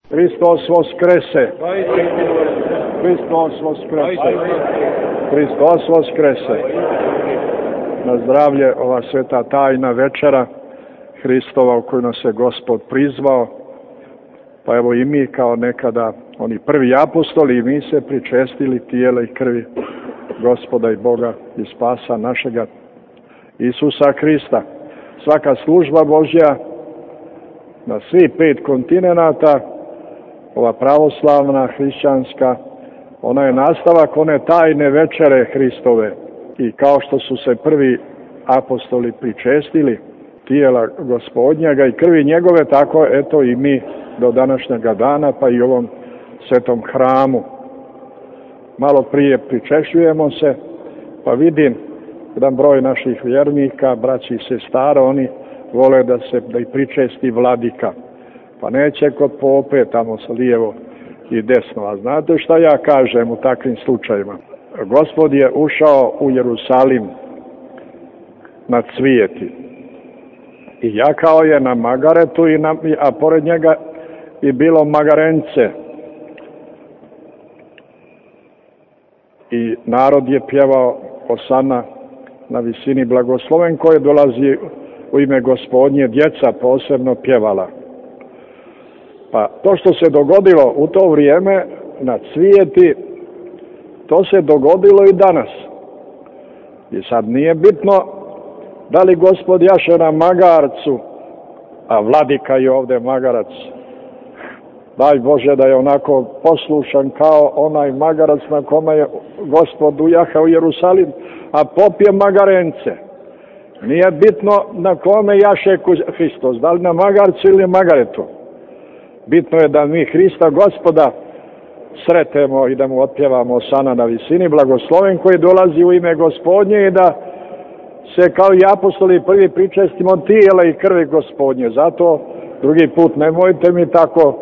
Hristos voskrese. Hristos voskrese. Hristos voskrese. Na zdravlje ova sveta tajna večera Hristova u koju nas je Gospod prizvao. Pa evo i mi kao nekada oni prvi apostoli i mi se pričestili tijela i krvi Gospoda i Boga i spasa našega Isusa Hrista. Svaka služba Božja na svih 5 kontinenata, ova pravoslavna, hrišćanska, ona je nastavak one tajne večere Hristove. I kao što su se prvi apostoli pričestili tijela Gospodnjega i krvi njegove, tako eto i mi do današnjega dana, pa i ovom svetom hramu. Malo prije pričešćujemo se, pa vidim jedan broj naših vjernika, braći i sestara, oni vole da ih pričesti vladika. Pa neće kod pope tamo sa lijevo i desno. A znate šta ja kažem u takvim slučajima? Gospod je ušao u Jerusalim na cvijeti. I jakao je na magaretu, a pored njega i bilo magarence. I narod je pjevao Osana na visini blagosloven, koje dolazi u ime Gospodnje, djeca posebno pjevala. Pa to što se dogodilo u to vrijeme na cvijeti, to se dogodilo i danas. I sad nije bitno da li Gospod jaše na magarcu, a vladika je ovdje magarac. Daj Bože da je onako poslušan kao onaj magarac na kome je Gospod ujahao u Jerusalim, a popije magarence. Nije bitno na kome jaše Hristos, da li na magarcu ili magaretu. Bitno je da mi Hrista Gospoda sretemo i da mu otpjevamo Osana na visini, blagosloven koji dolazi u ime Gospodnje, i da se kao i apostoli prvi pričestimo tijela i krvi Gospodnje. Zato drugi put nemojte mi tako,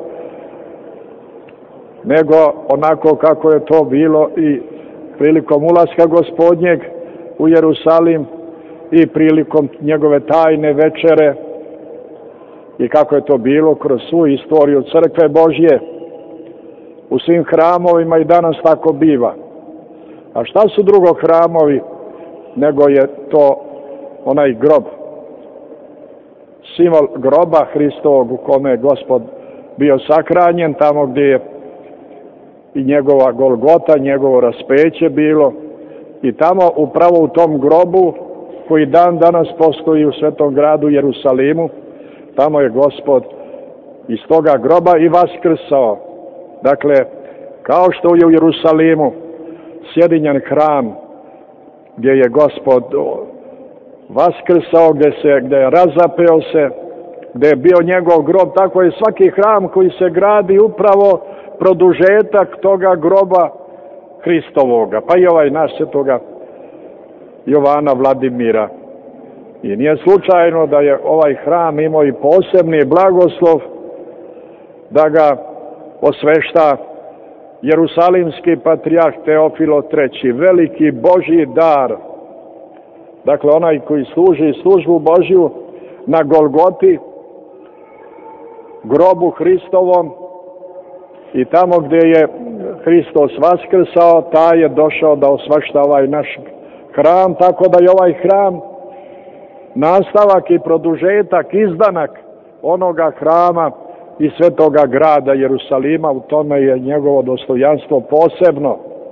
nego onako kako je to bilo i prilikom ulaska Gospodnjeg u Jerusalim i prilikom njegove tajne večere i kako je to bilo kroz svu istoriju Crkve Božje. U svim hramovima i danas tako biva. A šta su drugo hramovi nego je to onaj grob, simbol groba Hristovog u kome je Gospod bio sakranjen, tamo gdje je i njegova Golgota, njegovo raspeće bilo, i tamo upravo u tom grobu koji dan danas postoji u svetom gradu Jerusalimu, tamo je Gospod iz toga groba i vaskrsao. Dakle, kao što je u Jerusalimu sjedinjen hram gdje je Gospod vaskrsao, gdje je razapeo se, gdje je bio njegov grob, tako je svaki hram koji se gradi upravo produžetak toga groba Hristovoga, pa i ovaj naš svetoga Jovana Vladimira. I nije slučajno da je ovaj hram imao i posebni blagoslov da ga osvešta jerusalimski patrijarh Teofilo III, veliki Božji dar. Dakle, onaj koji služi službu Božju na Golgoti, grobu Hristovom, i tamo gdje je Hristos vaskrsao, taj je došao da osvešta ovaj naš hram, tako da je ovaj hram nastavak i produžetak, izdanak onoga hrama i svetoga grada Jerusalima. U tome je njegovo dostojanstvo posebno.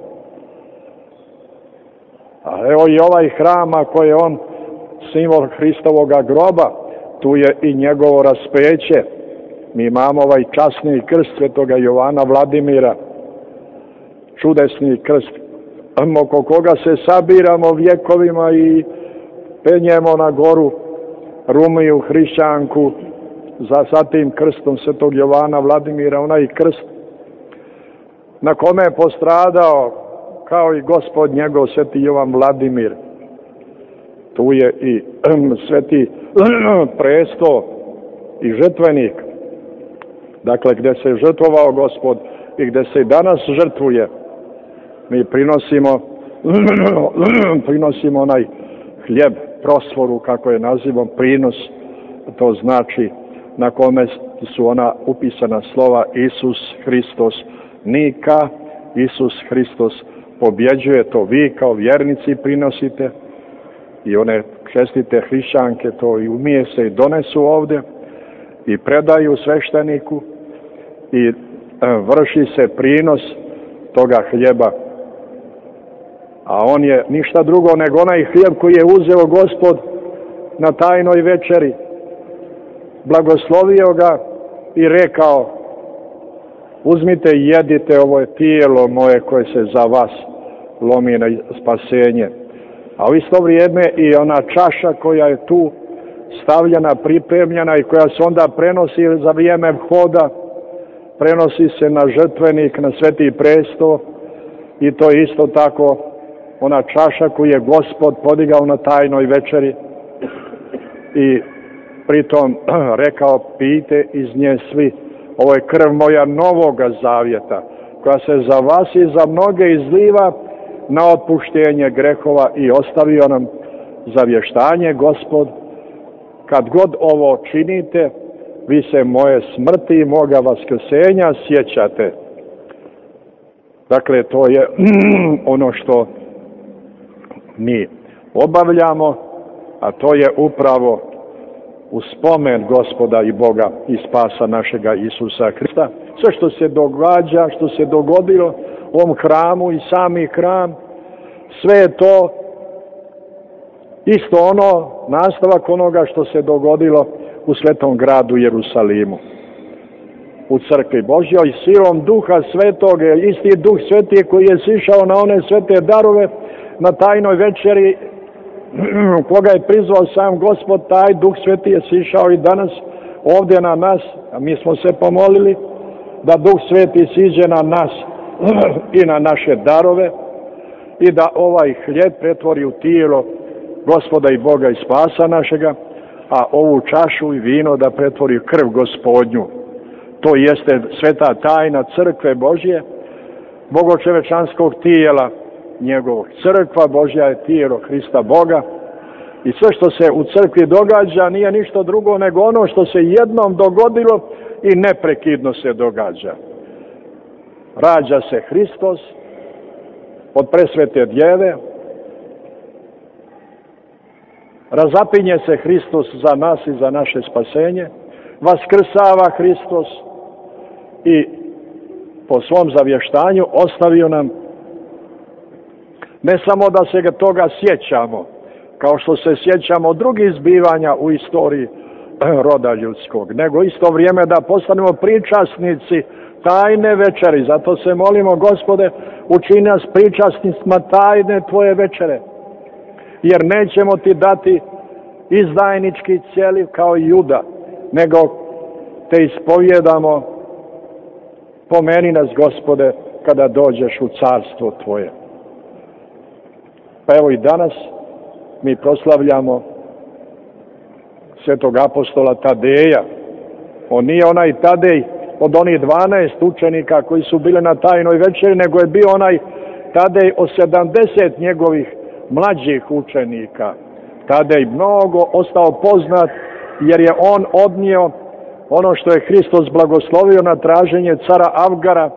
A evo i ovaj hram, ako je on simbol Hristovoga groba, tu je i njegovo raspeće. Mi imamo ovaj časni krst svetoga Jovana Vladimira, čudesni krst, oko koga se sabiramo vjekovima i penjemo na goru Rumiju, hrišćanku, za tim krstom svetog Jovana Vladimira, onaj krst na kome je postradao kao i Gospod njegov sveti Jovan Vladimir. Tu je i sveti presto i žrtvenik, dakle gdje se je žrtvovao Gospod i gdje se i danas žrtvuje. Mi prinosimo onaj hljeb, prosvoru, kako je nazivom, prinos, to znači na kome su ona upisana slova Isus Hristos nika, Isus Hristos pobjeđuje, to vi kao vjernici prinosite i one čestite hrišćanke to i umije se i donesu ovdje i predaju svešteniku i vrši se prinos toga hljeba. A on je ništa drugo nego onaj hljeb koji je uzeo Gospod na tajnoj večeri, blagoslovio ga i rekao: uzmite i jedite, ovo je tijelo moje koje se za vas lomi na spasenje. A u isto vrijeme i ona čaša koja je tu stavljena, pripremljena i koja se onda prenosi za vrijeme hoda, prenosi se na žrtvenik, na sveti presto, i to je isto tako ona čaša koju je Gospod podigao na tajnoj večeri i pritom rekao: pijte iz nje svi, ovo je krv moja novoga zavjeta, koja se za vas i za mnoge izliva na otpuštenje grehova. I ostavio nam zavještanje Gospod: kad god ovo činite, vi se moje smrti i moga vaskrsenja sjećate. Dakle, to je ono što mi obavljamo, a to je upravo u spomen Gospoda i Boga i spasa našega Isusa Hrista. Sve što se događa, što se dogodilo u ovom hramu i sami hram, sve je to isto ono, nastavak onoga što se dogodilo u svetom gradu Jerusalimu, u crkvi Božjoj, silom Duha Svetog, isti Duh Sveti koji je sišao na one svete darove na tajnoj večeri, koga je prizvao sam Gospod, taj Duh Sveti je sišao i danas ovdje na nas, a mi smo se pomolili da Duh Sveti siđe na nas i na naše darove i da ovaj hljeb pretvori u tijelo Gospoda i Boga i spasa našega, a ovu čašu i vino da pretvori krv Gospodnju. To jeste sveta tajna crkve Božje, bogočovečanskog tijela njegovog. Crkva Božja je tijelo Hrista Boga i sve što se u crkvi događa nije ništa drugo nego ono što se jednom dogodilo i neprekidno se događa. Rađa se Hristos od presvete djeve, razapinje se Hristos za nas i za naše spasenje, vaskrsava Hristos i po svom zavještanju ostavio nam ne samo da se toga sjećamo, kao što se sjećamo drugih zbivanja u istoriji roda ljudskog, nego isto vrijeme da postanemo pričasnici tajne večeri. Zato se molimo: Gospode, učini nas pričasnicima tajne tvoje večere, jer nećemo ti dati izdajnički cijeli kao Juda, nego te ispovjedamo: pomeni nas, Gospode, kada dođeš u carstvo tvoje. Pa evo i danas mi proslavljamo svetog apostola Tadeja. On nije onaj Tadej od onih 12 učenika koji su bili na tajnoj večeri, nego je bio onaj Tadej od 70 njegovih mlađih učenika. Tadej mnogo ostao poznat jer je on odnio ono što je Hristos blagoslovio na traženje cara Avgara.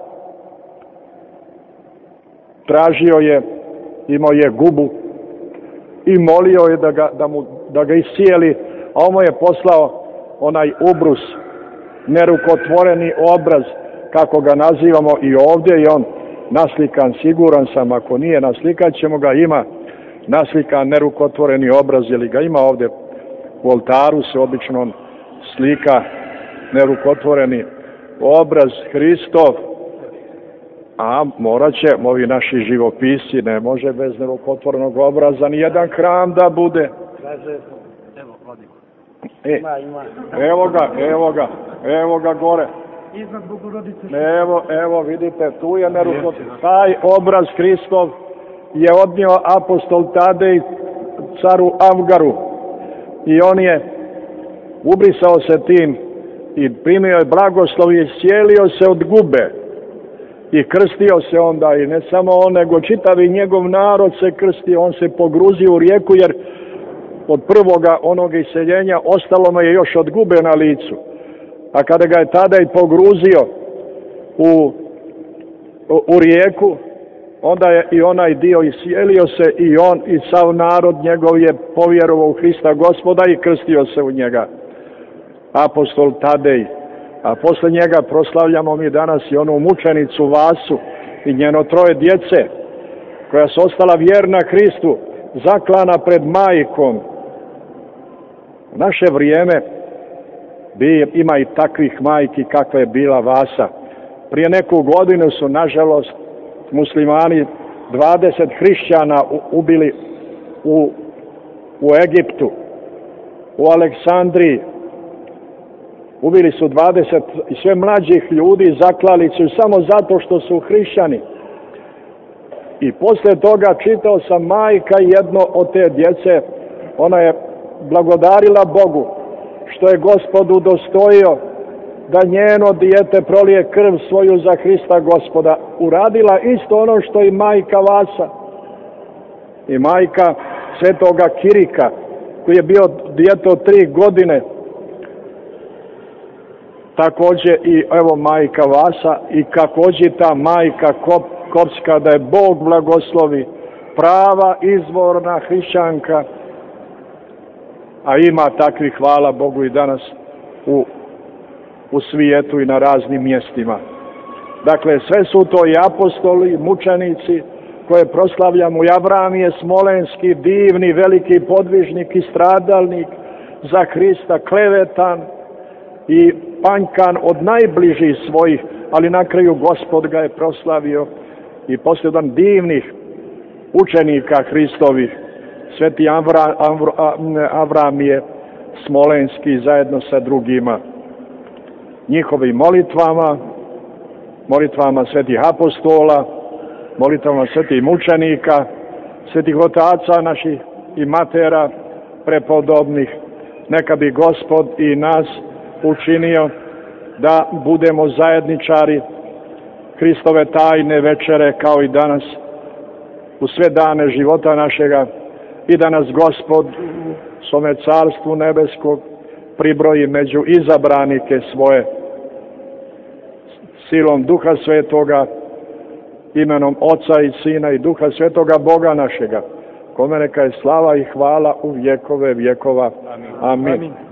Tražio je, imao je gubu i molio je da ga iscijeli, a on mu je poslao onaj ubrus, nerukotvoreni obraz, kako ga nazivamo i ovdje, i on naslikan, siguran sam, ako nije naslikat ćemo ga, ima naslikan nerukotvoreni obraz, jer ga ima ovdje u oltaru, se obično slika nerukotvoreni obraz Hristov, a morat će, ovi naši živopisci, ne može bez nerukotvorenog obraza ni jedan hram da bude. Evo ga gore. Evo vidite, tu je nerukotvoren. Taj obraz Hristov je odnio apostol Tadej caru Avgaru i on je ubrisao se tim i primio je blagoslov i iscijelio se od gube i krstio se onda, i ne samo on, nego čitavi njegov narod se krstio. On se pogruzio u rijeku, jer od prvoga onog iseljenja ostalo mu je još od gube na licu. a kada ga je tada i pogruzio u rijeku, onda je i onaj dio isjelio se i on i sav narod njegov je povjerovao u Hrista Gospoda i krstio se u njega. Apostol Tadej, a posle njega proslavljamo mi danas i onu mučenicu Vasu i njeno 3 djece, koja su ostala vjerna Hristu, zaklana pred majkom. U naše vrijeme ima i takvih majki kakva je bila Vasa. Prije neku godinu su, nažalost, muslimani 20 hrišćana ubili u Egiptu, u Aleksandriji. Ubili su 20 i sve mlađih ljudi, zaklali su samo zato što su hrišćani. I poslije toga čitao sam, majka jedno od te djece, ona je blagodarila Bogu što je Gospod udostojio da njeno dijete prolije krv svoju za Hrista Gospoda. Uradila isto ono što i majka Vasa i majka svetoga Kirika, koji je bio dijete od 3 godine. Također i evo majka Vasa i također ta majka Kopska, da je Bog blagoslovi, prava izvorna hrišćanka, a ima takvih, hvala Bogu, i danas u svijetu i na raznim mjestima. Dakle, sve su to i apostoli, mučenici koje proslavljamo. I Avram je Smolenski, divni, veliki podvižnik i stradalnik za Hrista, klevetan i panjkan od najbližih svojih, ali na kraju Gospod ga je proslavio. I poslije jedan divnih učenika Hristovih, sveti Avram je Smolenski zajedno sa drugima. Njihovim molitvama svetih apostola, molitvama svetih mučenika, svetih otaca naših i matera prepodobnih, neka bi Gospod i nas učinio da budemo zajedničari Hristove tajne večere kao i danas u sve dane života našega i da nas Gospod u svome carstvu nebeskog pribroji među izabranike svoje silom Duha Svetoga, imenom Oca i Sina i Duha Svetoga Boga našega, kome neka je slava i hvala u vjekove vjekova. Amin.